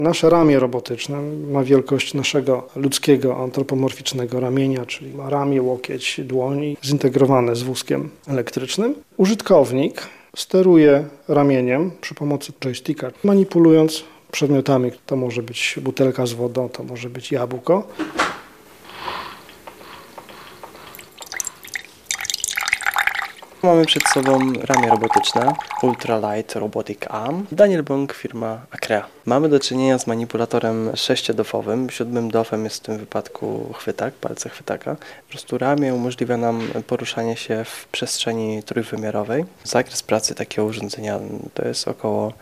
Nasze ramię robotyczne ma wielkość naszego ludzkiego antropomorficznego ramienia, czyli ma ramię, łokieć, dłoń zintegrowane z wózkiem elektrycznym. Użytkownik steruje ramieniem przy pomocy joysticka, manipulując przedmiotami. To może być butelka z wodą, to może być jabłko. Mamy przed sobą ramię robotyczne Ultralight Robotic Arm. Daniel Bąk, firma Acrea. Mamy do czynienia z manipulatorem 6-dofowym. 7. dofem jest w tym wypadku chwytak, palce chwytaka. Po prostu ramię umożliwia nam poruszanie się w przestrzeni trójwymiarowej. Zakres pracy takiego urządzenia to jest około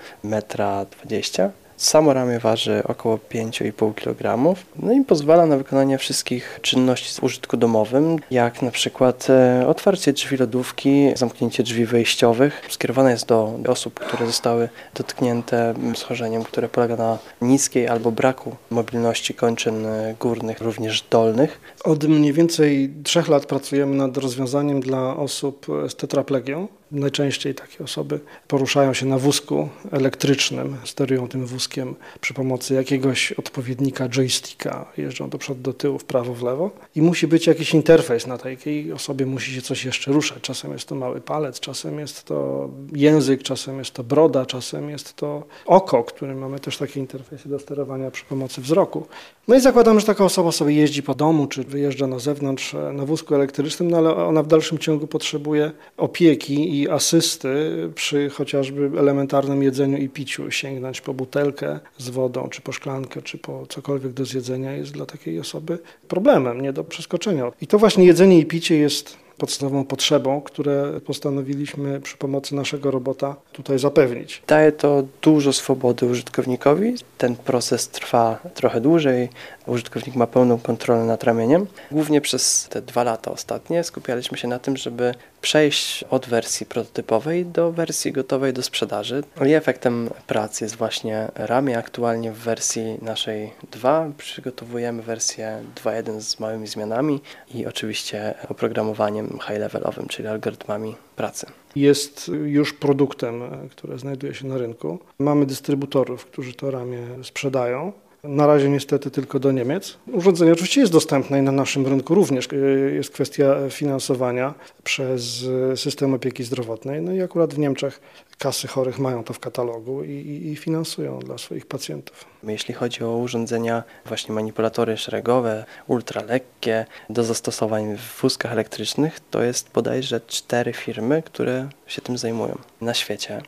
1,20 m. Samo ramię waży około 5,5 kg, no i pozwala na wykonanie wszystkich czynności z użytku domowym, jak na przykład otwarcie drzwi lodówki, zamknięcie drzwi wejściowych. Skierowane jest do osób, które zostały dotknięte schorzeniem, które polega na niskiej albo braku mobilności kończyn górnych, również dolnych. Od mniej więcej 3 lat pracujemy nad rozwiązaniem dla osób z tetraplegią. Najczęściej takie osoby poruszają się na wózku elektrycznym, sterują tym wózkiem przy pomocy jakiegoś odpowiednika joysticka, jeżdżą do przodu, do tyłu, w prawo, w lewo i musi być jakiś interfejs na takiej osobie, musi się coś jeszcze ruszać. Czasem jest to mały palec, czasem jest to język, czasem jest to broda, czasem jest to oko, którym mamy też takie interfejsy do sterowania przy pomocy wzroku. No i zakładamy, że taka osoba sobie jeździ po domu, czy wyjeżdża na zewnątrz na wózku elektrycznym, no ale ona w dalszym ciągu potrzebuje opieki i asysty przy chociażby elementarnym jedzeniu i piciu. Sięgnąć po butelkę z wodą, czy po szklankę, czy po cokolwiek do zjedzenia jest dla takiej osoby problemem, nie do przeskoczenia. I to właśnie jedzenie i picie jest podstawową potrzebą, które postanowiliśmy przy pomocy naszego robota tutaj zapewnić. Daje to dużo swobody użytkownikowi. Ten proces trwa trochę dłużej. Użytkownik ma pełną kontrolę nad ramieniem. Głównie przez te 2 lata ostatnie skupialiśmy się na tym, żeby przejść od wersji prototypowej do wersji gotowej do sprzedaży. I efektem pracy jest właśnie ramię. Aktualnie w wersji naszej 2 przygotowujemy wersję 2.1 z małymi zmianami i oczywiście oprogramowaniem high-levelowym, czyli algorytmami pracy. Jest już produktem, które znajduje się na rynku. Mamy dystrybutorów, którzy to ramię sprzedają. Na razie niestety tylko do Niemiec. Urządzenie oczywiście jest dostępne i na naszym rynku również. Jest kwestia finansowania przez system opieki zdrowotnej. No i akurat w Niemczech kasy chorych mają to w katalogu i finansują dla swoich pacjentów. Jeśli chodzi o urządzenia, właśnie manipulatory szeregowe, ultralekkie, do zastosowań w wózkach elektrycznych, to jest bodajże 4 firmy, które się tym zajmują na świecie.